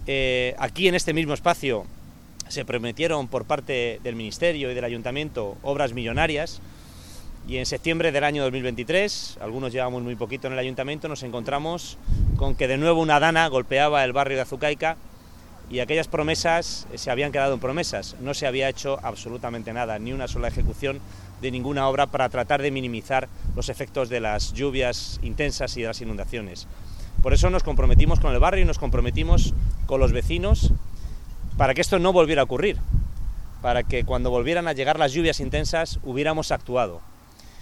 Aquí en este mismo espacio se prometieron por parte del Ministerio y del Ayuntamiento obras millonarias, y en septiembre del año 2023, algunos llevamos muy poquito en el Ayuntamiento, nos encontramos con que de nuevo una dana golpeaba el barrio de Azucaica, y aquellas promesas se habían quedado en promesas. No se había hecho absolutamente nada, ni una sola ejecución de ninguna obra para tratar de minimizar los efectos de las lluvias intensas y de las inundaciones. Por eso nos comprometimos con el barrio y nos comprometimos con los vecinos para que esto no volviera a ocurrir, para que cuando volvieran a llegar las lluvias intensas hubiéramos actuado.